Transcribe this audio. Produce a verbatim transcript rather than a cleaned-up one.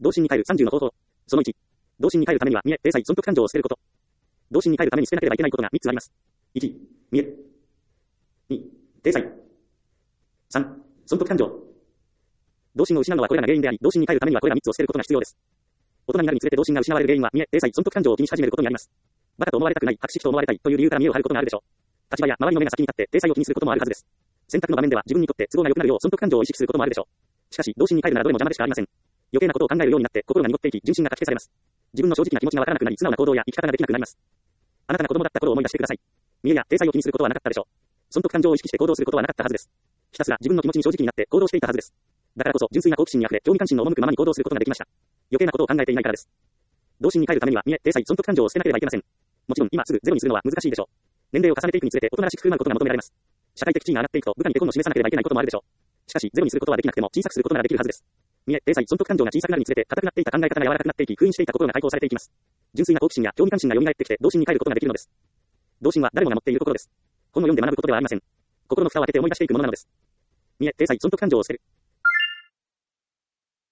童心に帰るさんじゅうの方法。そのいち。童心に帰るためには、見え、体裁、損得感情を捨てること。童心に帰るために捨てなければいけないことがみっつあります。いち、見え。に、体裁。さん、損得感情。童心を失うのはこれらが原因であり、童心に帰るためにはこれらみっつを捨てることが必要です。大人になるにつれて童心が失われる原因は、見え、体裁、損得感情を気にし始めることにあります。バカと思われたくない、博識と思われたいという理由から見栄を張ることがあるでしょう。立場や周りの目が先に立って体裁を気にすることもあるはずです。選択の場面では自分にとって都合が良くなるよう損得感情を意識することもあるでしょう。しかし、童心に帰るならどれも邪魔でしかありません。余計なことを考えるようになって心が濁っていき、純真がかき消されます。自分の正直な気持ちがわからなくなり、素直な行動や生き方ができなくなります。あなたが子供だった頃を思い出してください。見栄や体裁を気にすることはなかったでしょう。損得感情を意識して行動することはなかったはずです。ひたすら自分の気持ちに正直になって行動していたはずです。だからこそ純粋な好奇心にあふれ、興味関心の赴くままに行動することができました。余計なことを考えていないからです。童心に帰るためには、見栄、体裁、損得感情を捨てなければいけません。もちろん今すぐゼロにするのは難しいでしょう。年齢を重ねていくにつれて大人らしく振る舞うことが求められます。社会的地位が上がっていくと部下に手本を示さなければいけないこともあるでしょう。しかしゼロにすることはできなくても小さくすることならできるはずです。見栄、体裁、損得感情が小さくなるにつれて硬くなっていた考え方が柔らかくなっていき、封印していた心が解放されていきます。純粋な好奇心や興味関心が蘇ってきて童心に帰ることができるのです。童心は誰もが持っている心です。本を読んで学ぶことではありません。心の蓋を開けて思い出していくものなのです。見栄、体裁、損得感情を捨てる。